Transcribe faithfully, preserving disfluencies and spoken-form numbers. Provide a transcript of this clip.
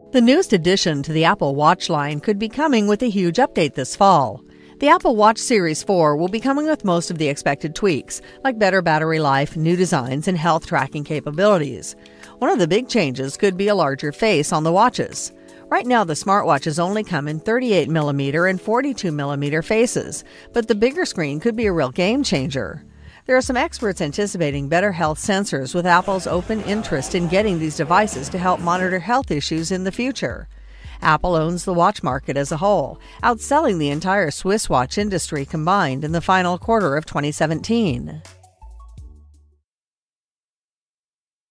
The newest addition to the Apple Watch line could be coming with a huge update this fall. The Apple Watch Series four will be coming with most of the expected tweaks, like better battery life, new designs, and health tracking capabilities. One of the big changes could be a larger face on the watches. Right now, the smartwatches only come in thirty-eight millimeter and forty-two millimeter faces, but the bigger screen could be a real game changer. There are some experts anticipating better health sensors with Apple's open interest in getting these devices to help monitor health issues in the future. Apple owns the watch market as a whole, outselling the entire Swiss watch industry combined in the final quarter of twenty seventeen.